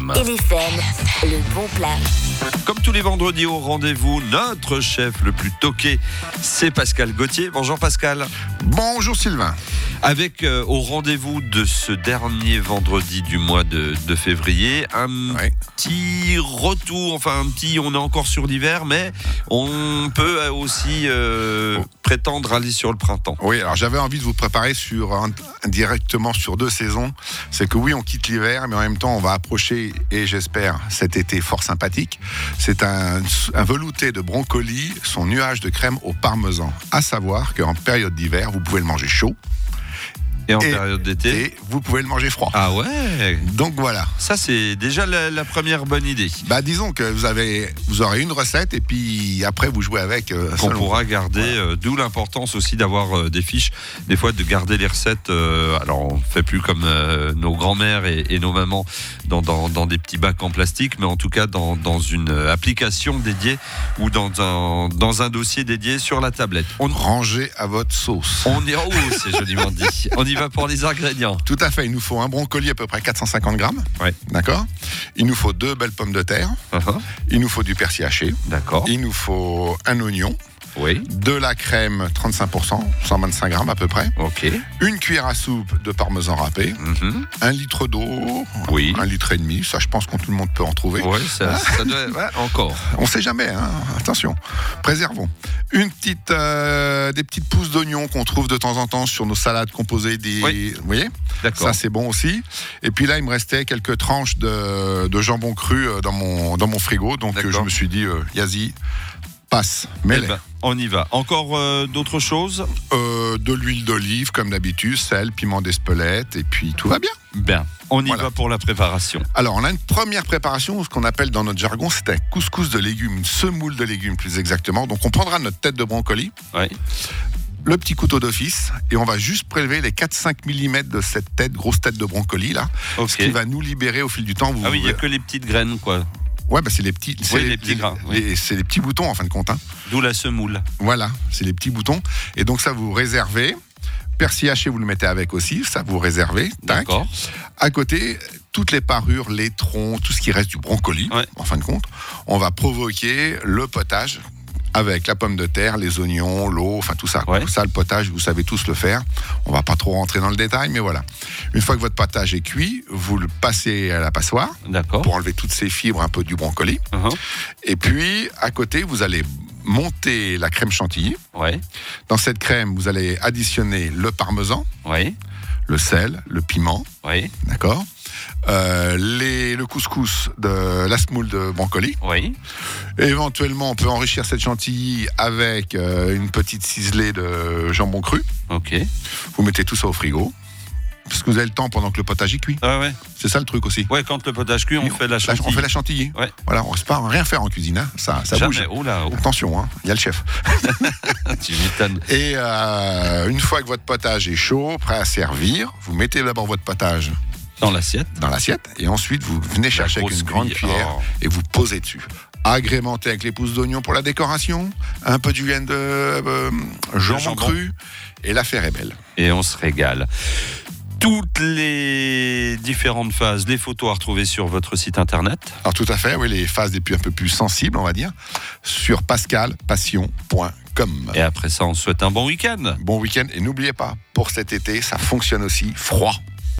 LFM. LFM, le bon plan. Comme tous les vendredis au rendez-vous, notre chef le plus toqué, c'est Pascal Gauthier. Bonjour Pascal. Bonjour Sylvain. Avec au rendez-vous de ce dernier vendredi du mois de février, petit retour, on est encore sur l'hiver, mais on peut aussi prétendre aller sur le printemps. Oui, alors j'avais envie de vous préparer directement sur 2 saisons. C'est que oui, on quitte l'hiver, mais en même temps, on va approcher, et j'espère, cet été fort sympathique. C'est un velouté de brocoli, son nuage de crème au parmesan. À savoir qu'en période d'hiver, vous pouvez le manger chaud. Et en période d'été, et vous pouvez le manger froid. Ah ouais. Donc voilà. Ça, c'est déjà la première bonne idée. Disons que vous aurez une recette et puis après vous jouez avec. Qu'on pourra garder. D'où l'importance aussi d'avoir des fiches. Des fois, de garder les recettes. Alors, on ne fait plus comme nos grands-mères et nos mamans dans des petits bacs en plastique, mais en tout cas dans une application dédiée ou dans un dossier dédié sur la tablette. Rangez à votre sauce. C'est joliment dit. On y va pour les ingrédients. Tout à fait, il nous faut un brocoli à peu près 450 grammes. Ouais. D'accord. Il nous faut 2 belles pommes de terre. Il nous faut du persil haché. D'accord. Il nous faut un oignon. Oui. De la crème 35%, 125 grammes à peu près. Ok. Une cuillère à soupe de parmesan râpé. 1 litre d'eau. Oui. 1 litre et demi. Ça, je pense que tout le monde peut en trouver. Oui, ça doit. Ouais, encore. On sait jamais, hein. Attention. Préservons. Des petites pousses d'oignons qu'on trouve de temps en temps sur nos salades composées Oui. Vous voyez ? D'accord. Ça, c'est bon aussi. Et puis là, il me restait quelques tranches de jambon cru dans mon frigo. Donc, je me suis dit, Yazi, passe. Mais on y va. Encore d'autres choses ? De l'huile d'olive, comme d'habitude, sel, piment d'Espelette, et puis tout va bien. Bien. On y va pour la préparation. Alors, on a une première préparation, ce qu'on appelle dans notre jargon, c'est un couscous de légumes, une semoule de légumes plus exactement. Donc, on prendra notre tête de brocoli. Oui. Le petit couteau d'office, et on va juste prélever les 4-5 mm de cette grosse tête de brocoli là, ce qui va nous libérer au fil du temps. Il n'y a que les petites graines, quoi. Ouais, c'est les petits, les petits grains. C'est les petits boutons en fin de compte. Hein. D'où la semoule. Voilà, c'est les petits boutons. Et donc ça, vous réservez. Persil haché, vous le mettez avec aussi, ça vous réservez. D'accord. À côté, toutes les parures, les troncs, tout ce qui reste du brocoli, en fin de compte, on va provoquer le potage avec la pomme de terre, les oignons, l'eau, tout ça. Ouais. Ça, le potage, vous savez tous le faire. On va pas trop rentrer dans le détail, mais voilà. Une fois que votre potage est cuit, vous le passez à la passoire. D'accord. Pour enlever toutes ces fibres un peu du brocoli. Et puis, à côté, vous allez monter la crème chantilly. Ouais. Dans cette crème, vous allez additionner le parmesan, le sel, le piment. Oui. D'accord. Le couscous de la semoule de brocoli. Oui. Et éventuellement, on peut enrichir cette chantilly avec une petite ciselée de jambon cru. Ok. Vous mettez tout ça au frigo. Parce que vous avez le temps pendant que le potage est cuit. Ah ouais. C'est ça le truc aussi. Ouais, quand le potage cuit, on fait la chantilly. On fait la chantilly. Ouais. Voilà, on ne sait pas rien faire en cuisine. Hein. Ça bouge. Oula. Attention, il y a le chef. Tu m'étonnes. Et une fois que votre potage est chaud, prêt à servir, vous mettez d'abord votre potage dans l'assiette. Et ensuite, vous venez chercher avec une grande cuillère et vous posez dessus. Agrémenté avec les pousses d'oignon pour la décoration, un peu du grain de jambon cru, et l'affaire est belle. Et on se régale. Toutes les différentes phases, les photos à retrouver sur votre site internet. Alors tout à fait, oui, les phases un peu plus sensibles, on va dire, sur pascalpassion.com. Et après ça, on souhaite un bon week-end. Bon week-end, et n'oubliez pas, pour cet été, ça fonctionne aussi froid.